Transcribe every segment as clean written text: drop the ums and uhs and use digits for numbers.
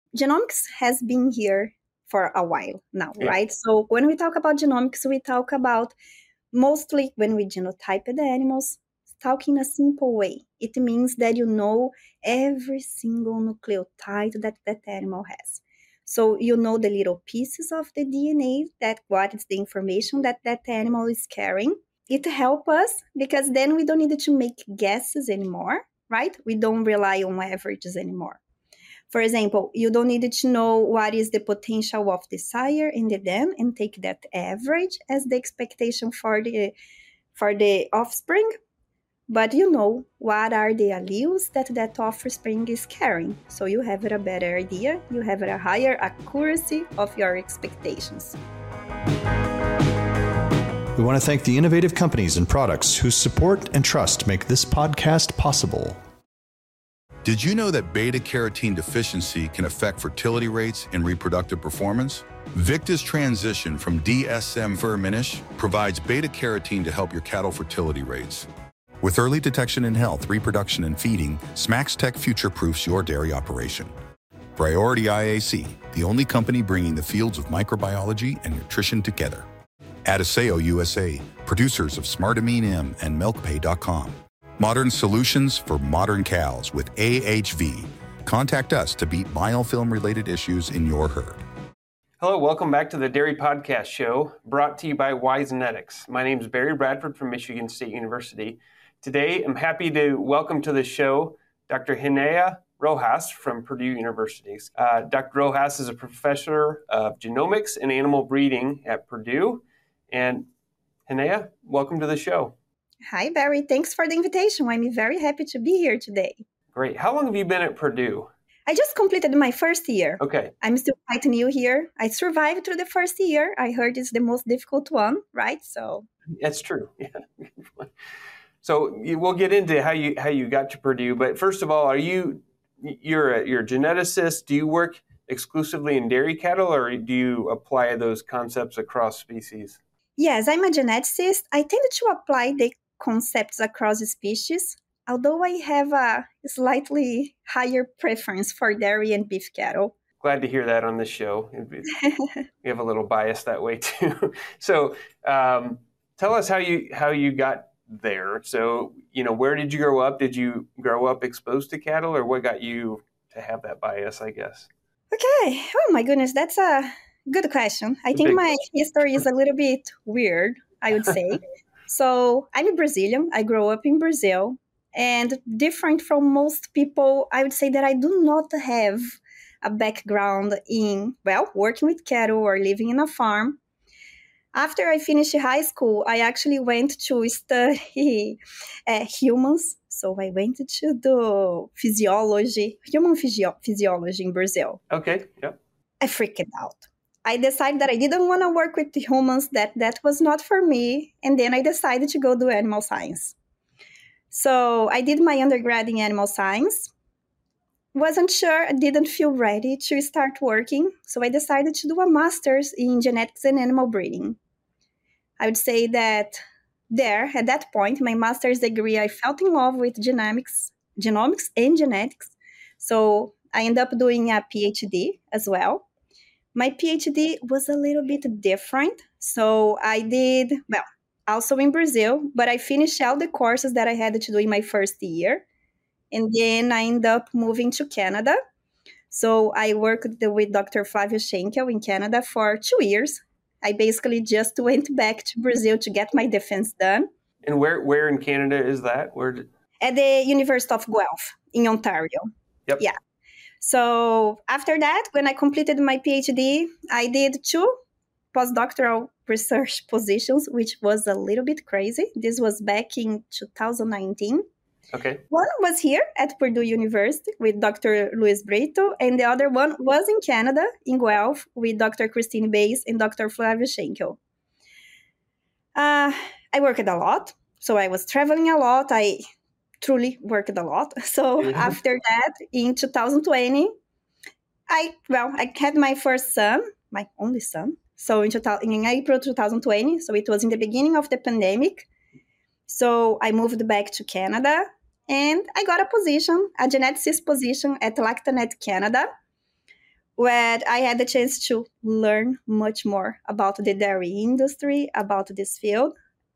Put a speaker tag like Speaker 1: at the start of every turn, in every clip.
Speaker 1: genomics has been here for a while now,
Speaker 2: Yeah.
Speaker 1: right? So when we talk about genomics, we talk about mostly when we genotype the animals, talk in a simple way. It means that you know every single nucleotide that that animal has. So you know the little pieces of the DNA that what is the information that that animal is carrying. It helps us because then we don't need to make guesses anymore, right? We don't rely on averages anymore. For example, you don't need to know what is the potential of the sire in the den and take that average as the expectation for the offspring, but you know what are the alleles that that offspring is carrying. So you have a better idea, you have a higher accuracy of your expectations.
Speaker 3: We want to thank the innovative companies and products whose support and trust make this podcast possible.
Speaker 4: Did you know that beta-carotene deficiency can affect fertility rates and reproductive performance? Victa's transition from DSM-Firmenich provides beta-carotene to help your cattle fertility rates. With early detection in health, reproduction, and feeding, SmaxTech future-proofs your dairy operation. Priority IAC, the only company bringing the fields of microbiology and nutrition together. Adiseo USA, producers of Smartamine M and MilkPay.com. Modern solutions for modern cows with AHV. Contact us to beat biofilm-related issues in your herd.
Speaker 2: Hello, welcome back to the Dairy Podcast Show, brought to you by Wygenetics. My name is Barry Bradford from Michigan State University. Today, I'm happy to welcome to the show Dr. Hinea Rojas from Purdue University. Dr. Rojas is a professor of genomics and animal breeding at Purdue. And Hinea, welcome to the show.
Speaker 1: Hi, Barry. Thanks for the invitation. I'm very happy to be here today.
Speaker 2: Great. How long have you been at Purdue?
Speaker 1: I just completed my first year.
Speaker 2: Okay.
Speaker 1: I'm still quite new here. I survived through the first year. I heard it's the most difficult one, right? So
Speaker 2: that's true. Yeah. So we'll get into how you got to Purdue. But first of all, you're a geneticist? Do you work exclusively in dairy cattle, or do you apply those concepts across species?
Speaker 1: Yes, I'm a geneticist. I tend to apply the concepts across species, although I have a slightly higher preference for dairy and beef cattle.
Speaker 2: Glad to hear that on this show. We have a little bias that way too. So tell us how you got there. So, where did you grow up? Did you grow up exposed to cattle, or what got you to have that bias, I guess?
Speaker 1: Okay. Oh my goodness, that's a good question. I think my history is a little bit weird, I would say. So I'm Brazilian. I grew up in Brazil. And different from most people, I would say that I do not have a background in, working with cattle or living in a farm. After I finished high school, I actually went to study humans. So I went to do human physiology in Brazil.
Speaker 2: Okay, yep.
Speaker 1: I freaked out. I decided that I didn't want to work with humans, that was not for me. And then I decided to go do animal science. So I did my undergrad in animal science. Wasn't sure, I didn't feel ready to start working. So I decided to do a master's in genetics and animal breeding. I would say that there, at that point, my master's degree, I felt in love with genomics and genetics. So I ended up doing a PhD as well. My PhD was a little bit different. So I did, also in Brazil, but I finished all the courses that I had to do in my first year. And then I ended up moving to Canada. So I worked with Dr. Flávio Schenkel in Canada for 2 years. I basically just went back to Brazil to get my defense done.
Speaker 2: And where in Canada is that?
Speaker 1: At the University of Guelph in Ontario.
Speaker 2: Yep.
Speaker 1: Yeah. So after that, when I completed my PhD, I did 2 postdoctoral research positions, which was a little bit crazy. This was back in 2019.
Speaker 2: Okay.
Speaker 1: One was here at Purdue University with Dr. Luis Brito, and the other one was in Canada, in Guelph, with Dr. Christine Bays and Dr. Flávio Schenkel. I worked a lot, so I was traveling a lot. I truly worked a lot. So after that, in 2020, I had my first son, my only son. So in April 2020, so it was in the beginning of the pandemic. So I moved back to Canada and I got a geneticist position at Lactanet Canada, where I had the chance to learn much more about the dairy industry, about this field.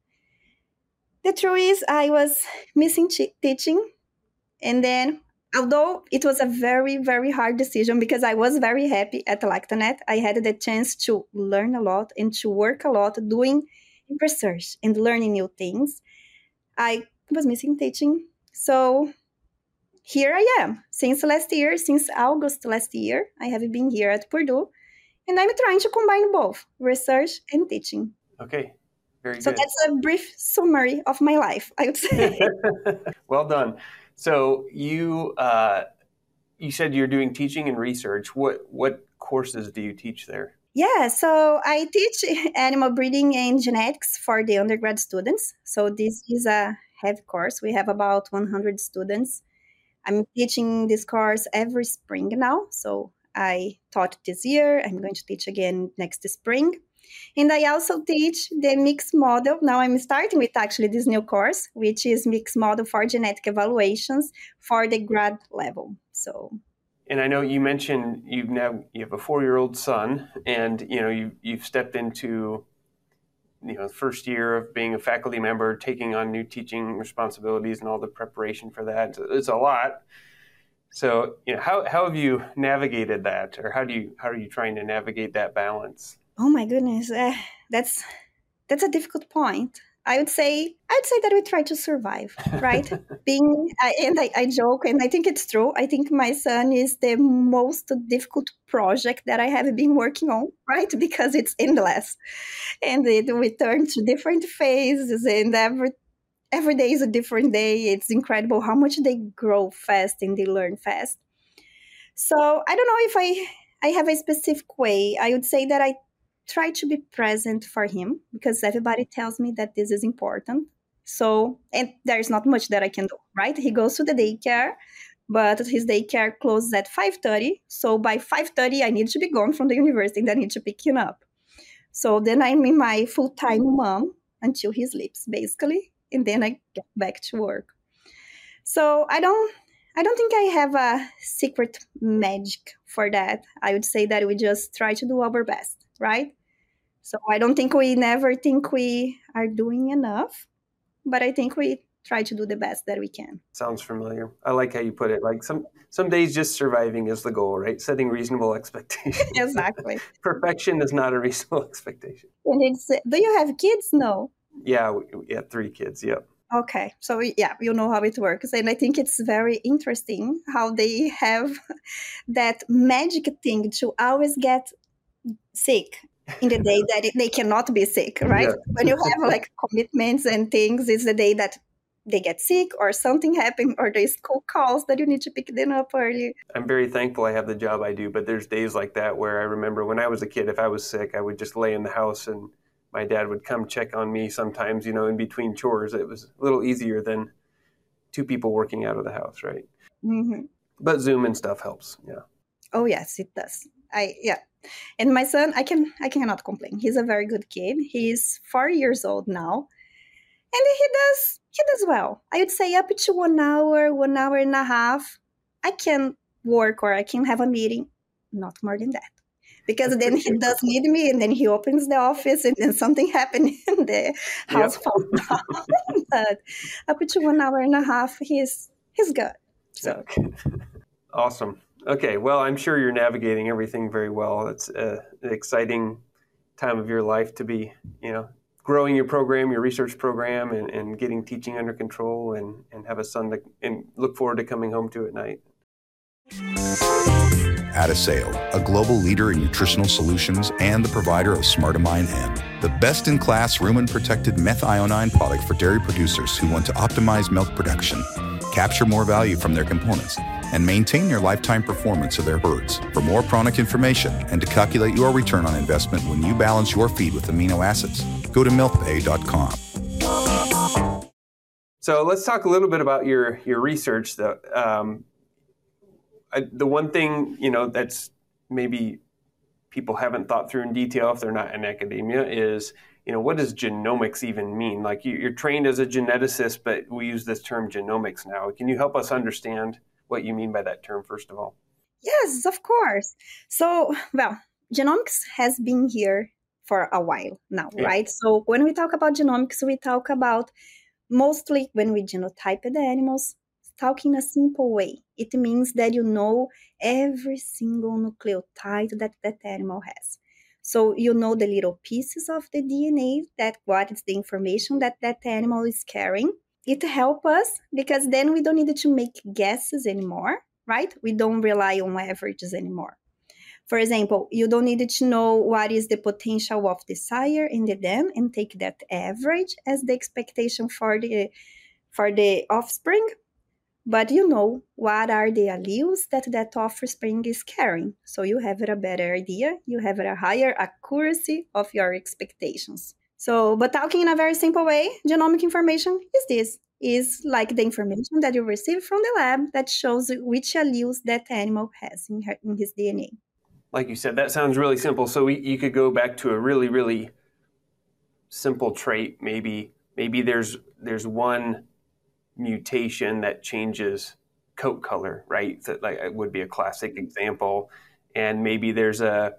Speaker 1: The truth is, I was missing teaching. And then, although it was a very, very hard decision because I was very happy at Lactanet, I had the chance to learn a lot and to work a lot doing research and learning new things. I was missing teaching. So here I am. Since August last year, I have been here at Purdue, and I'm trying to combine both research and teaching.
Speaker 2: Okay, very
Speaker 1: So
Speaker 2: good.
Speaker 1: that's a brief summary of my life, I would say.
Speaker 2: Well done. So you said you're doing teaching and research. What courses do you teach there?
Speaker 1: Yeah, so I teach animal breeding and genetics for the undergrad students. So this is a heavy course. We have about 100 students. I'm teaching this course every spring now. So I taught this year. I'm going to teach again next spring. And I also teach the mixed model. Now I'm starting with actually this new course, which is mixed model for genetic evaluations for the grad level.
Speaker 2: And I know you mentioned you have a 4-year-old son, and you've stepped into the first year of being a faculty member, taking on new teaching responsibilities and all the preparation for that. It's a lot. So how have you navigated that, or how are you trying to navigate that balance?
Speaker 1: Oh my goodness, that's a difficult point. I would say that we try to survive, right? I joke, and I think it's true. I think my son is the most difficult project that I have been working on, right? Because it's endless, and we turn to different phases, and every day is a different day. It's incredible how much they grow fast and they learn fast. So I don't know if I have a specific way. I would say that I try to be present for him because everybody tells me that this is important. So, and there's not much that I can do, right? He goes to the daycare, but his daycare closes at 5:30. So by 5:30, I need to be gone from the university and I need to pick him up. So then I'm in my full-time mom until he sleeps, basically. And then I get back to work. So I don't think I have a secret magic for that. I would say that we just try to do our best. Right? So I don't think we are doing enough, but I think we try to do the best that we can.
Speaker 2: Sounds familiar. I like how you put it. Like some days just surviving is the goal, right? Setting reasonable expectations.
Speaker 1: Exactly.
Speaker 2: Perfection is not a reasonable expectation.
Speaker 1: And do you have kids? No.
Speaker 2: Yeah, we have 3 kids. Yep.
Speaker 1: Okay. So yeah, you know how it works. And I think it's very interesting how they have that magic thing to always get sick in the day that they cannot be sick, right? Yeah. When you have like commitments and things, it's the day that they get sick or something happened or there's school calls that you need to pick them up early.
Speaker 2: I'm very thankful I have the job I do, but there's days like that where I remember when I was a kid, if I was sick, I would just lay in the house and my dad would come check on me sometimes, in between chores. It was a little easier than 2 people working out of the house, right?
Speaker 1: Mm-hmm.
Speaker 2: But Zoom and stuff helps, yeah.
Speaker 1: Oh, yes, it does. And my son, I cannot complain. He's a very good kid. He's 4 years old now. And he does well. I would say up to 1 hour and a half, I can work or I can have a meeting. Not more than that. Because then he does need me and then he opens the office and then something happened in the house falls down. But up to 1 hour and a half, he's good. So
Speaker 2: Awesome. Okay, well, I'm sure you're navigating everything very well. It's an exciting time of your life to be, growing your program, your research program, and getting teaching under control and have a son and look forward to coming home to at night.
Speaker 4: Adaseo, a global leader in nutritional solutions and the provider of Smartamine N, the best-in-class rumen-protected methionine product for dairy producers who want to optimize milk production, capture more value from their components, and maintain their lifetime performance of their herds. For more product information and to calculate your return on investment when you balance your feed with amino acids, go to milkbay.com.
Speaker 2: So let's talk a little bit about your research. The one thing, that's maybe people haven't thought through in detail if they're not in academia is, what does genomics even mean? Like you're trained as a geneticist, but we use this term genomics now. Can you help us understand what you mean by that term, first of all?
Speaker 1: Yes, of course. So, well, genomics has been here for a while now,
Speaker 2: Yeah.
Speaker 1: right? So when we talk about genomics, we talk about mostly when we genotype the animals, talk in a simple way. It means that you know every single nucleotide that that animal has. So you know the little pieces of the DNA that what is the information that that animal is carrying. It helps us because then we don't need to make guesses anymore, right? We don't rely on averages anymore. For example, you don't need to know what is the potential of the sire in the dam and take that average as the expectation for the offspring, but you know what are the alleles that that offspring is carrying. So you have a better idea, you have a higher accuracy of your expectations. So, but talking in a very simple way, genomic information is this. Is like the information that you receive from the lab that shows which alleles that animal has in his DNA.
Speaker 2: Like you said, that sounds really simple. So you could go back to a really, really simple trait. Maybe there's one mutation that changes coat color, right? That like it would be a classic example. And maybe there's an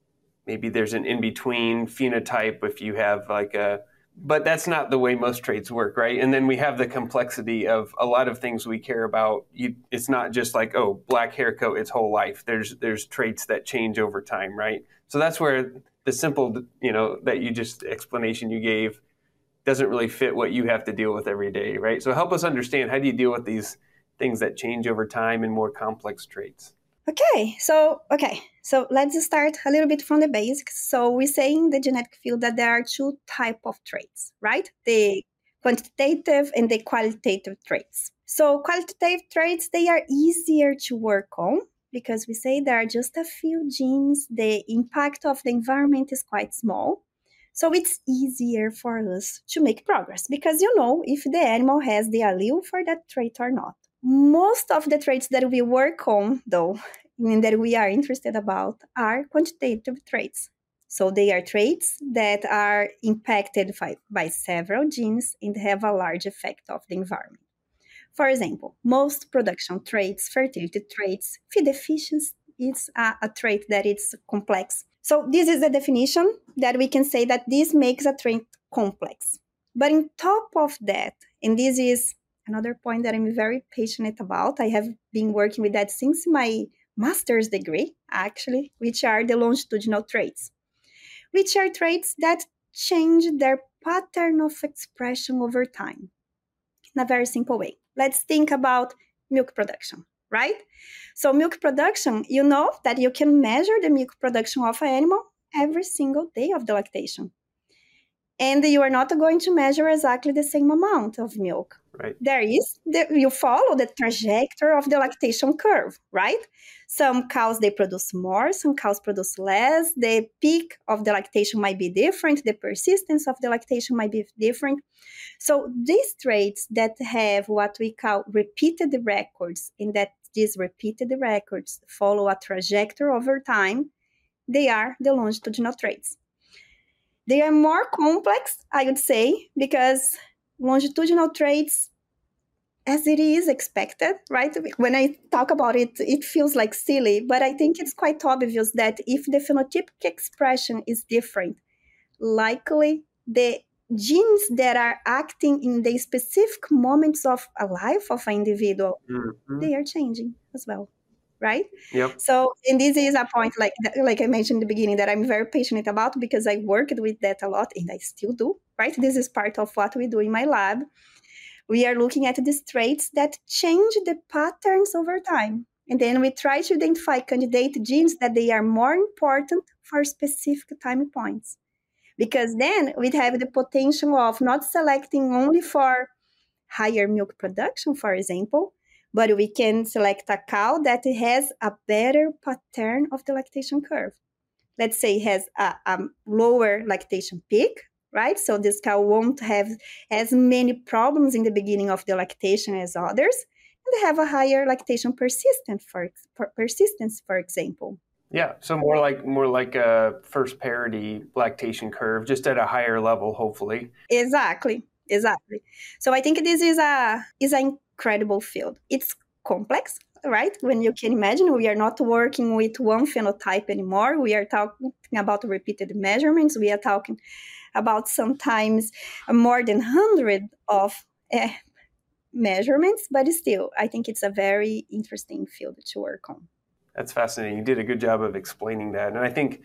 Speaker 2: in-between phenotype if you have but that's not the way most traits work, right? And then we have the complexity of a lot of things we care about. It's not just like, oh, black hair coat its whole life. There's traits that change over time, right? So that's where the simple, that you just explanation you gave doesn't really fit what you have to deal with every day, right? So help us understand, how do you deal with these things that change over time and more complex traits?
Speaker 1: Okay, so let's start a little bit from the basics. So we say in the genetic field that there are two types of traits, right? The quantitative and the qualitative traits. So qualitative traits, they are easier to work on because we say there are just a few genes. The impact of the environment is quite small. So it's easier for us to make progress because you know if the animal has the allele for that trait or not. Most of the traits that we work on, though, and that we are interested about, are quantitative traits. So they are traits that are impacted by several genes and have a large effect of the environment. For example, most production traits, fertility traits, feed efficiency is a trait that is complex. So this is the definition that we can say that this makes a trait complex. But on top of that, and this is another point that I'm very passionate about, I have been working with that since my master's degree, actually, which are the longitudinal traits, which are traits that change their pattern of expression over time in a very simple way. Let's think about milk production, right? So milk production, you know that you can measure the milk production of an animal every single day of the lactation. And you are not going to measure exactly the same amount of milk.
Speaker 2: Right.
Speaker 1: You follow the trajectory of the lactation curve, right? Some cows, they produce more, some cows produce less. The peak of the lactation might be different. The persistence of the lactation might be different. So these traits that have what we call repeated records, in that these repeated records follow a trajectory over time, they are the longitudinal traits. They are more complex, I would say, because longitudinal traits, as it is expected, right? When I talk about it, it feels like silly, but I think it's quite obvious that if the phenotypic expression is different, likely the genes that are acting in the specific moments of a life of an individual, they are changing as well, right?
Speaker 2: Yep.
Speaker 1: So, and this is a point, like I mentioned in the beginning, that I'm very passionate about because I worked with that a lot, and I still do, right? This is part of what we do in my lab. We are looking at these traits that change the patterns over time. And then we try to identify candidate genes that they are more important for specific time points. Because then we'd have the potential of not selecting only for higher milk production, for example, but we can select a cow that has a better pattern of the lactation curve. Let's say it has a lower lactation peak, right? So this cow won't have as many problems in the beginning of the lactation as others, and they have a higher lactation persistence, for example.
Speaker 2: Yeah, so more like a first parity lactation curve, just at a higher level, hopefully.
Speaker 1: Exactly. So I think this is an incredible field. It's complex, right? When you can imagine, we are not working with one phenotype anymore. We are talking about repeated measurements. We are talking about sometimes more than 100 of measurements, but still, I think it's a very interesting field to work on.
Speaker 2: That's fascinating. You did a good job of explaining that. And I think,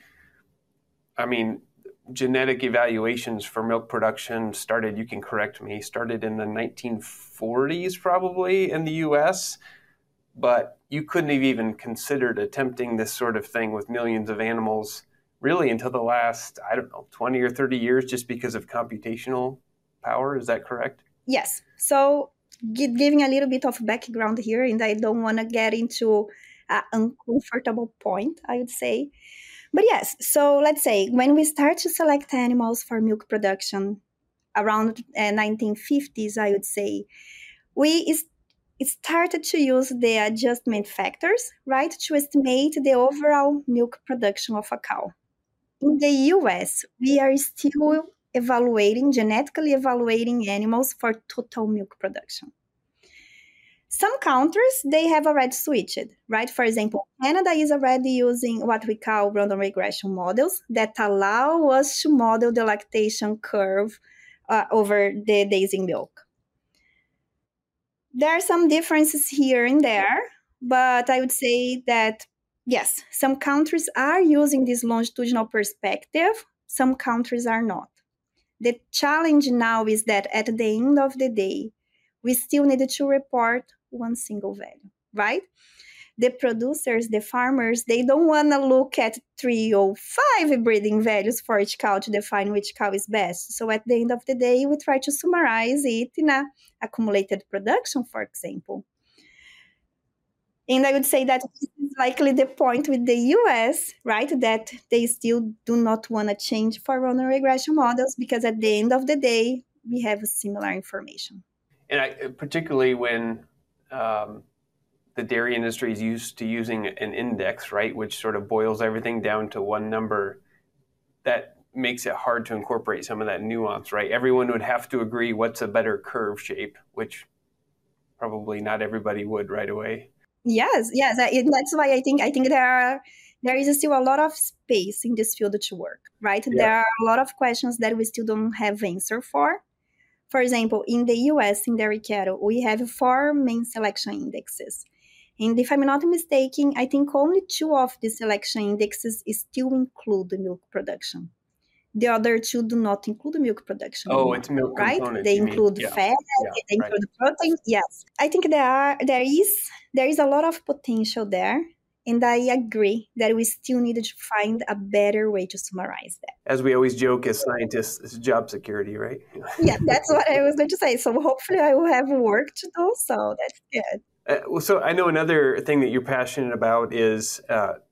Speaker 2: genetic evaluations for milk production started, you can correct me, started in the 1940s probably in the US, but you couldn't have even considered attempting this sort of thing with millions of animals really until the last, 20 or 30 years just because of computational power. Is that correct?
Speaker 1: Yes. So giving a little bit of background here, and I don't want to get into an uncomfortable point, I would say. But yes, so let's say when we start to select animals for milk production around 1950s, I would say, we started to use the adjustment factors, right, to estimate the overall milk production of a cow. In the US, we are still genetically evaluating animals for total milk production. Some countries, they have already switched, right? For example, Canada is already using what we call random regression models that allow us to model the lactation curve over the days in milk. There are some differences here and there, but I would say that, yes, some countries are using this longitudinal perspective, some countries are not. The challenge now is that at the end of the day, we still need to report one single value, right? The producers, the farmers, they don't want to look at 3 or 5 breeding values for each cow to define which cow is best. So at the end of the day, we try to summarize it in a accumulated production, for example. And I would say that this is likely the point with the US, right? That they still do not want to change for random regression models because at the end of the day, we have similar information.
Speaker 2: And particularly when the dairy industry is used to using an index, right, which sort of boils everything down to one number, that makes it hard to incorporate some of that nuance, right? Everyone would have to agree what's a better curve shape, which probably not everybody would right away.
Speaker 1: Yes. That's why I think there is still a lot of space in this field to work, right? Yeah. There are a lot of questions that we still don't have answer for. For example, in the US, in dairy cattle, we have 4 main selection indexes. And if I'm not mistaken, I think only 2 of the selection indexes still include the milk production. The other 2 do not include the milk production.
Speaker 2: Oh, it's milk
Speaker 1: right?
Speaker 2: components.
Speaker 1: They include fat, they include protein. Yes, I think there is a lot of potential there, and I agree that we still need to find a better way to summarize that.
Speaker 2: As we always joke as scientists, it's job security, right?
Speaker 1: Yeah, that's what I was going to say. So hopefully I will have work to do. So that's good.
Speaker 2: So I know another thing that you're passionate about is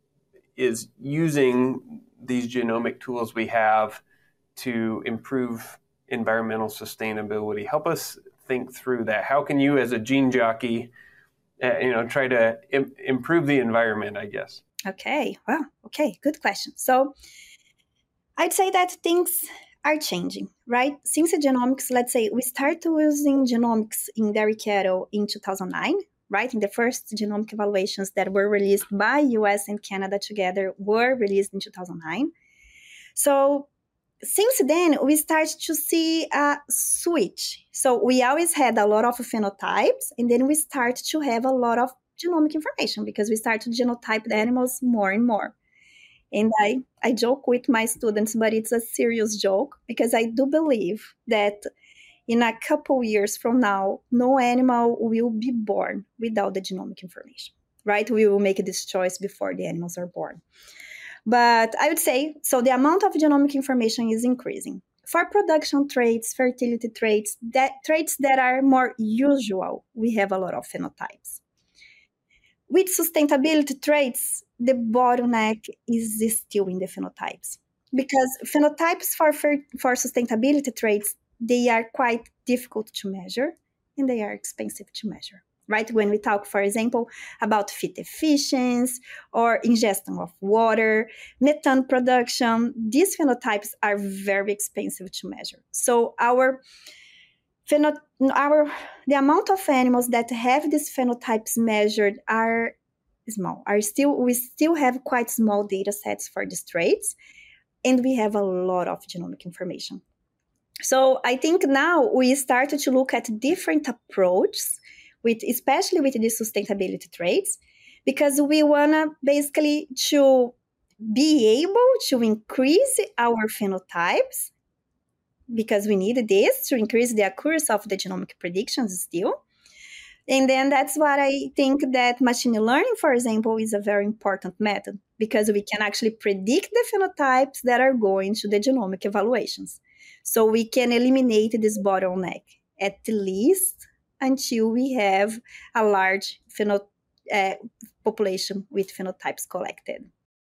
Speaker 2: using these genomic tools we have to improve environmental sustainability. Help us think through that. How can you, as a gene jockey, try to improve the environment, I guess?
Speaker 1: Okay. Well, okay. Good question. So I'd say that things are changing, right? Since the genomics, let's say we started using genomics in dairy cattle in 2009, right? And the first genomic evaluations that were released by US and Canada together were released in 2009. So since then, we started to see a switch. So we always had a lot of phenotypes, and then we started to have a lot of genomic information because we started to genotype the animals more and more. And I joke with my students, but it's a serious joke because I do believe that in a couple years from now, no animal will be born without the genomic information, right? We will make this choice before the animals are born. But I would say, so the amount of genomic information is increasing. For production traits, fertility traits, traits that are more usual, we have a lot of phenotypes. With sustainability traits, the bottleneck is still in the phenotypes. Because phenotypes for sustainability traits, they are quite difficult to measure and they are expensive to measure, right? When we talk, for example, about feed efficiency or ingestion of water, methane production, these phenotypes are very expensive to measure. So our the amount of animals that have these phenotypes measured are small. We still have quite small data sets for these traits, and we have a lot of genomic information. So I think now we started to look at different approaches, especially with the sustainability traits, because we want to basically to be able to increase our phenotypes, because we need this to increase the accuracy of the genomic predictions still. And then that's what I think that machine learning, for example, is a very important method, because we can actually predict the phenotypes that are going to the genomic evaluations. So we can eliminate this bottleneck, at least until we have a large population with phenotypes collected.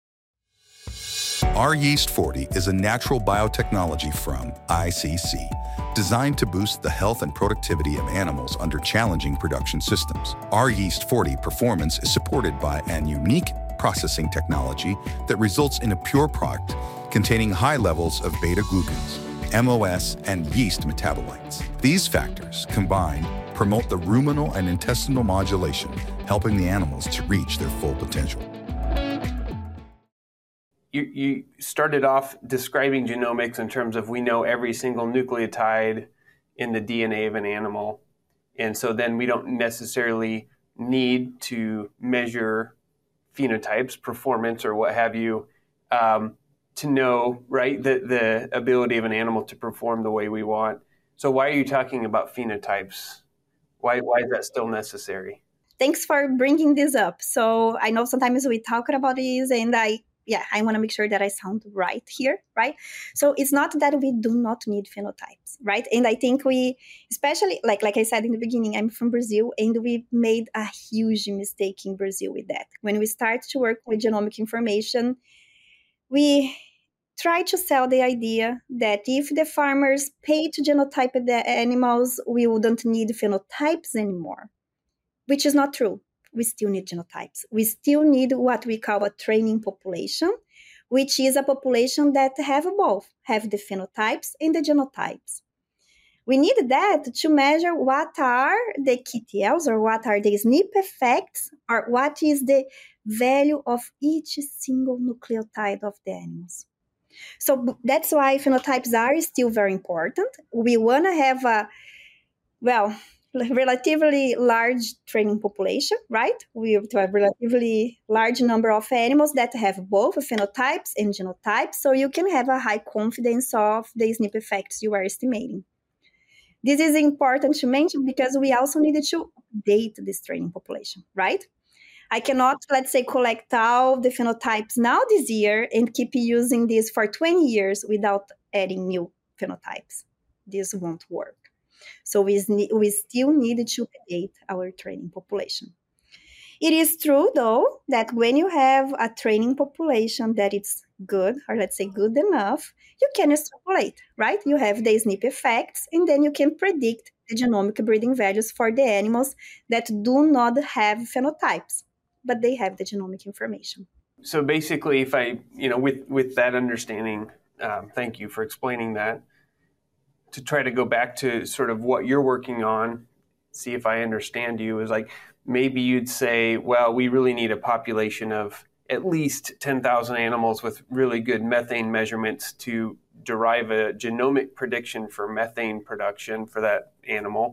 Speaker 4: rYeast40 is a natural biotechnology from ICC, designed to boost the health and productivity of animals under challenging production systems. rYeast40 performance is supported by an unique processing technology that results in a pure product containing high levels of beta-glucans, MOS, and yeast metabolites. These factors combined promote the ruminal and intestinal modulation, helping the animals to reach their full potential.
Speaker 2: You started off describing genomics in terms of we know every single nucleotide in the DNA of an animal. And so then we don't necessarily need to measure phenotypes, performance, or what have you, to know, right, the ability of an animal to perform the way we want. So why are you talking about phenotypes? Why is that still necessary?
Speaker 1: Thanks for bringing this up. So I know sometimes we talk about this, and I want to make sure that I sound right here, right? So it's not that we do not need phenotypes, right? And I think we, especially, like I said in the beginning, I'm from Brazil, and we made a huge mistake in Brazil with that. When we start to work with genomic information, we try to sell the idea that if the farmers pay to genotype the animals, we wouldn't need phenotypes anymore, which is not true. We still need genotypes. We still need what we call a training population, which is a population that have both, have the phenotypes and the genotypes. We need that to measure what are the QTLs, or what are the SNP effects, or what is the value of each single nucleotide of the animals. So that's why phenotypes are still very important. We want to have a relatively large training population, right? We have a relatively large number of animals that have both phenotypes and genotypes, so you can have a high confidence of the SNP effects you are estimating. This is important to mention because we also needed to update this training population, right? I cannot, let's say, collect all the phenotypes now this year and keep using this for 20 years without adding new phenotypes. This won't work. So we still need to update our training population. It is true, though, that when you have a training population that is good, or let's say good enough, you can extrapolate, right? You have the SNP effects, and then you can predict the genomic breeding values for the animals that do not have phenotypes, but they have the genomic information.
Speaker 2: So basically, if I, with that understanding, thank you for explaining that, to try to go back to sort of what you're working on, see if I understand you, is like maybe you'd say, well, we really need a population of at least 10,000 animals with really good methane measurements to derive a genomic prediction for methane production for that animal.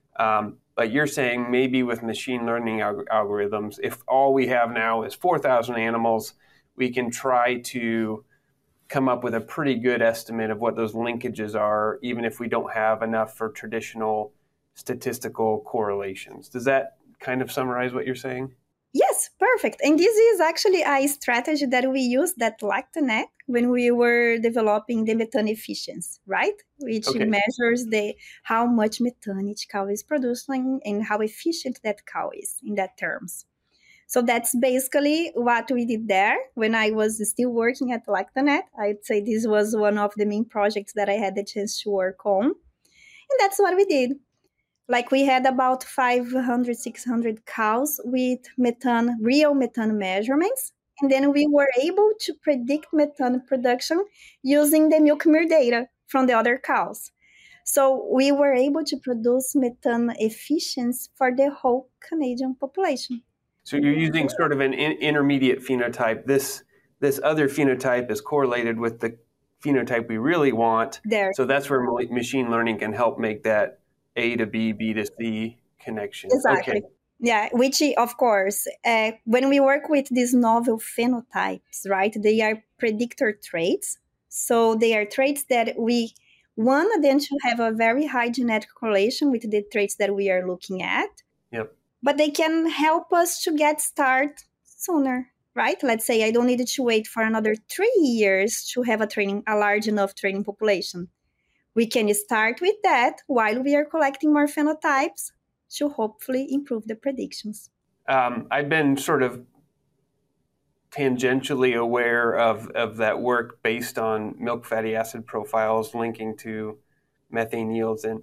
Speaker 2: But you're saying maybe with machine learning algorithms, if all we have now is 4,000 animals, we can try to come up with a pretty good estimate of what those linkages are, even if we don't have enough for traditional statistical correlations. Does that kind of summarize what you're saying?
Speaker 1: Yes, perfect. And this is actually a strategy that we used at LactaNet when we were developing the methane efficiency, right? Which measures how much methane each cow is producing and how efficient that cow is in that terms. So that's basically what we did there when I was still working at LactaNet. I'd say this was one of the main projects that I had the chance to work on. And that's what we did. Like we had about 500, 600 cows with real methane measurements. And then we were able to predict methane production using the milk mirror data from the other cows. So we were able to produce methane efficiency for the whole Canadian population.
Speaker 2: So you're using sort of an intermediate phenotype. This other phenotype is correlated with the phenotype we really want.
Speaker 1: There.
Speaker 2: So that's where machine learning can help make that A to B, B to C connection.
Speaker 1: Exactly.
Speaker 2: Okay.
Speaker 1: Yeah, which, of course, when we work with these novel phenotypes, right, they are predictor traits. So they are traits that we want them to have a very high genetic correlation with the traits that we are looking at.
Speaker 2: Yep.
Speaker 1: But they can help us to get started sooner, right? Let's say I don't need to wait for another 3 years to have a large enough training population. We can start with that while we are collecting more phenotypes to hopefully improve the predictions.
Speaker 2: I've been sort of tangentially aware of that work based on milk fatty acid profiles linking to methane yields. And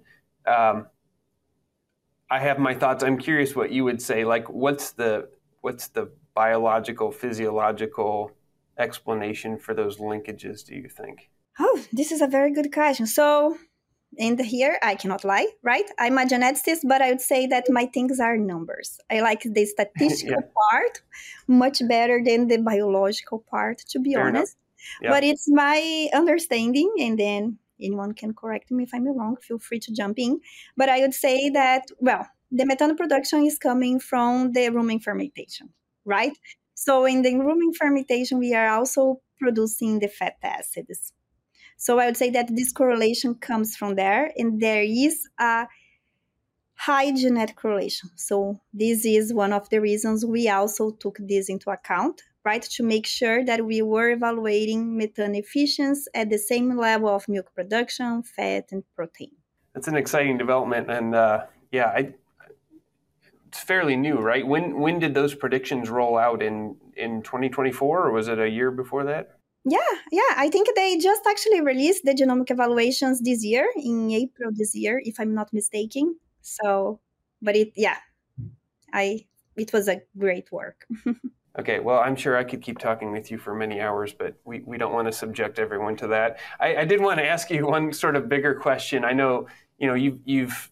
Speaker 2: I have my thoughts. I'm curious what you would say. Like, what's the biological, physiological explanation for those linkages, do you think?
Speaker 1: Oh, this is a very good question. So, and here I cannot lie, right? I'm a geneticist, but I would say that my things are numbers. I like the statistical part much better than the biological part, to be honest. Yeah. But it's my understanding, and then anyone can correct me if I'm wrong. Feel free to jump in. But I would say that, well, the methane production is coming from the rumen fermentation, right? So in the rumen fermentation, we are also producing the fat acids. So I would say that this correlation comes from there, and there is a high genetic correlation. So this is one of the reasons we also took this into account, right? To make sure that we were evaluating methane efficiency at the same level of milk production, fat, and protein.
Speaker 2: That's an exciting development, and it's fairly new, right? When did those predictions roll out, in 2024, or was it a year before that?
Speaker 1: Yeah. I think they just actually released the genomic evaluations this year, in April this year, if I'm not mistaken. So, but it was a great work.
Speaker 2: Okay, well, I'm sure I could keep talking with you for many hours, but we don't want to subject everyone to that. I did want to ask you one sort of bigger question. I know, you've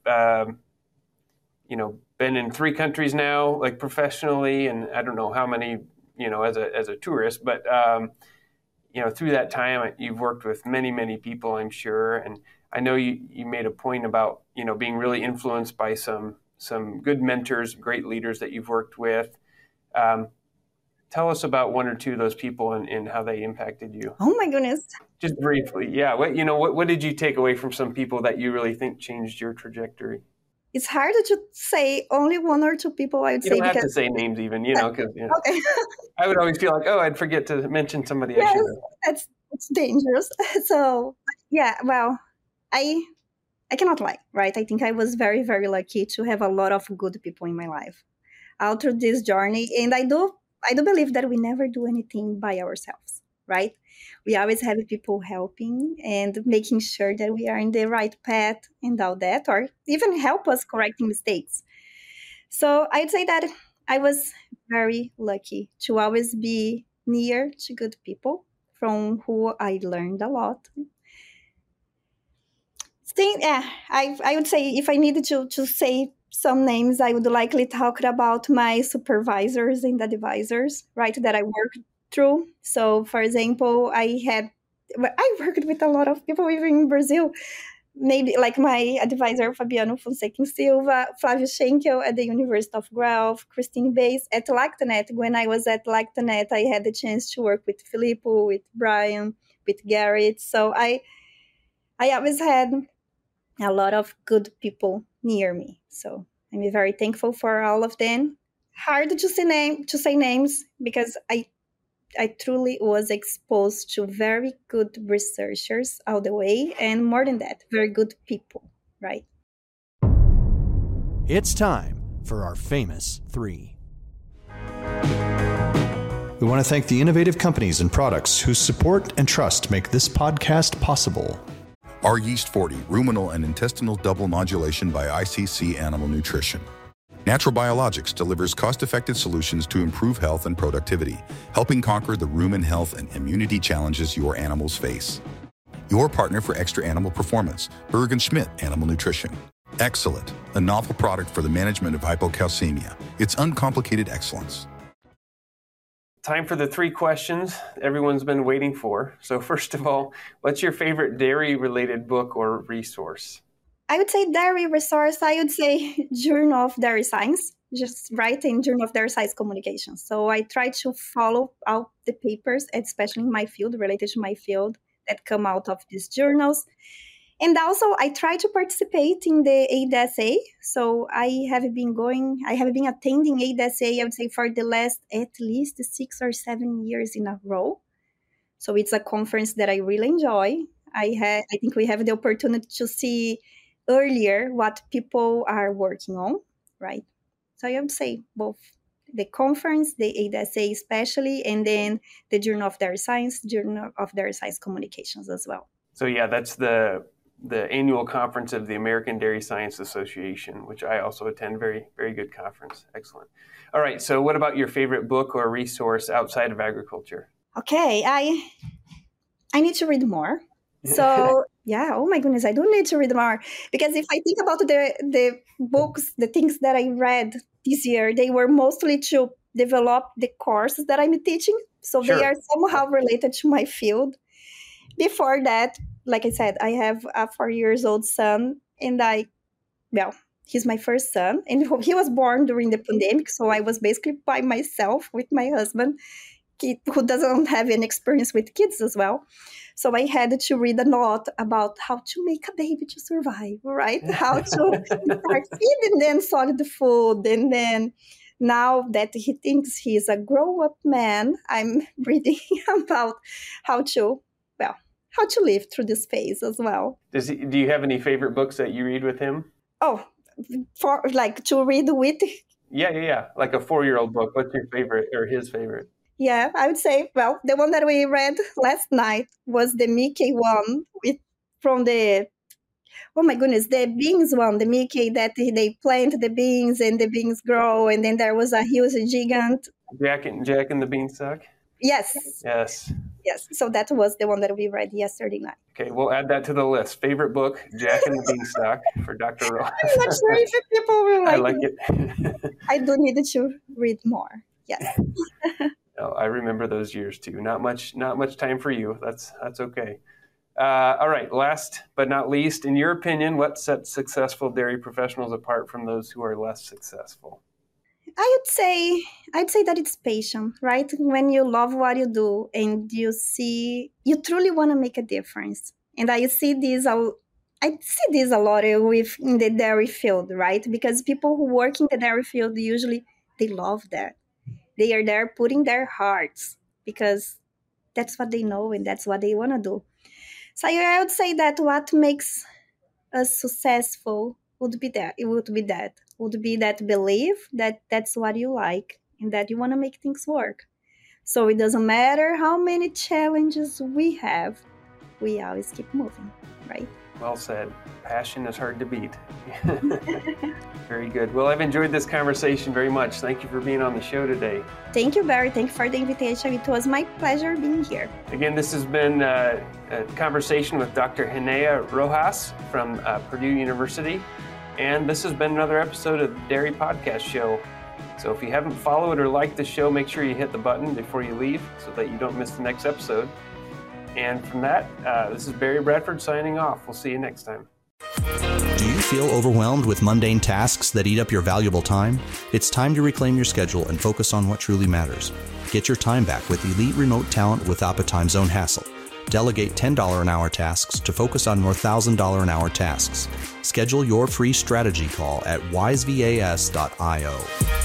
Speaker 2: been in 3 countries now, like professionally, and I don't know how many, as a tourist, but through that time, you've worked with many, many people, I'm sure. And I know you made a point about, being really influenced by some good mentors, great leaders that you've worked with. Tell us about one or two of those people and how they impacted you.
Speaker 1: Oh my goodness.
Speaker 2: Just briefly. Yeah. What did you take away from some people that you really think changed your trajectory?
Speaker 1: It's hard to say only 1 or 2 people, I would say.
Speaker 2: You don't have to say names even, because
Speaker 1: okay.
Speaker 2: I would always feel like, I'd forget to mention somebody.
Speaker 1: Yes, it's dangerous. So, yeah, well, I cannot lie, right? I think I was very, very lucky to have a lot of good people in my life all through this journey. And I do believe that we never do anything by ourselves, right? We always have people helping and making sure that we are in the right path and all that, or even help us correcting mistakes. So I'd say that I was very lucky to always be near to good people from who I learned a lot. I would say if I needed to say some names, I would likely talk about my supervisors and advisors, right, that I worked through. So, for example, I worked with a lot of people, even in Brazil, maybe like my advisor, Fabiano Fonseca Silva, Flavio Schenkel at the University of Guelph, Christine Bass at Lactanet. When I was at Lactanet, I had the chance to work with Filippo, with Brian, with Garrett. So I always had a lot of good people near me. So I'm very thankful for all of them. Hard to say names because I truly was exposed to very good researchers all the way, and more than that, very good people, right?
Speaker 3: It's time for our famous 3. We want to thank the innovative companies and products whose support and trust make this podcast possible.
Speaker 4: Our Yeast 40, ruminal and intestinal double modulation by ICC Animal Nutrition. Natural Biologics delivers cost-effective solutions to improve health and productivity, helping conquer the rumen health and immunity challenges your animals face. your partner for extra animal performance, Bergen Schmidt Animal Nutrition. Excellent, a novel product for the management of hypocalcemia. It's uncomplicated excellence.
Speaker 2: Time for the 3 questions everyone's been waiting for. So first of all, what's your favorite dairy-related book or resource?
Speaker 1: I would say dairy resource. I would say Journal of Dairy Science, just write in Journal of Dairy Science Communication. So I try to follow out the papers, especially in my field, related to my field, that come out of these journals. And also I try to participate in the ADSA. So I have been attending ADSA, I would say, for the last at least 6 or 7 years in a row. So it's a conference that I really enjoy. I think we have the opportunity to see earlier what people are working on, right? So I would say both the conference, the ADSA especially, and then the Journal of Dairy Science, Journal of Dairy Science Communications as well.
Speaker 2: So yeah, that's the annual conference of the American Dairy Science Association, which I also attend. Very, very good conference. Excellent. All right, so what about your favorite book or resource outside of agriculture?
Speaker 1: Okay, I need to read more. So yeah, oh my goodness, I do need to read more, because if I think about the books, the things that I read this year, they were mostly to develop the courses that I'm teaching. So
Speaker 2: Sure.
Speaker 1: They are somehow related to my field. Before that, like I said, I have a 4-year-old son, and he's my first son, and he was born during the pandemic. So I was basically by myself with my husband, who doesn't have any experience with kids as well. So I had to read a lot about how to make a baby to survive, right? How to start feeding them solid food. And then now that he thinks he's a grown-up man, I'm reading about how to live through this phase as well.
Speaker 2: Do you have any favorite books that you read with him?
Speaker 1: Oh, for like to read with?
Speaker 2: Yeah. Like a 4-year-old book. What's your favorite or his favorite?
Speaker 1: Yeah, I would say, the one that we read last night was the Mickey one the beans one, the Mickey that they plant the beans and the beans grow, and then there was a huge gigant.
Speaker 2: Jack and the Beanstalk?
Speaker 1: Yes. So that was the one that we read yesterday night.
Speaker 2: Okay, we'll add that to the list. Favorite book, Jack and the Beanstalk for Dr. Rojas.
Speaker 1: I'm not sure if people will like it.
Speaker 2: I like it.
Speaker 1: I do need to read more. Yes.
Speaker 2: No, I remember those years too. Not much time for you. That's okay. All right. Last but not least, in your opinion, what sets successful dairy professionals apart from those who are less successful?
Speaker 1: I'd say that it's patient, right? When you love what you do and you truly want to make a difference. And I see this a lot in the dairy field, right? Because people who work in the dairy field, usually they love that. They are there putting their hearts, because that's what they know and that's what they want to do. So I would say that what makes us successful would be that belief that that's what you like and that you want to make things work. So it doesn't matter how many challenges we have, we always keep moving, right?
Speaker 2: Well said. Passion is hard to beat. Very good. Well, I've enjoyed this conversation very much. Thank you for being on the show today.
Speaker 1: Thank you, Barry. Thank you for the invitation. It was my pleasure being here.
Speaker 2: Again, this has been a conversation with Dr. Hinea Rojas from Purdue University. And this has been another episode of the Dairy Podcast Show. So if you haven't followed or liked the show, make sure you hit the button before you leave so that you don't miss the next episode. And from that, this is Barry Bradford signing off. We'll see you next time.
Speaker 3: Do you feel overwhelmed with mundane tasks that eat up your valuable time? It's time to reclaim your schedule and focus on what truly matters. Get your time back with elite remote talent without the time zone hassle. Delegate $10 an hour tasks to focus on more $1,000 an hour tasks. Schedule your free strategy call at wisevas.io.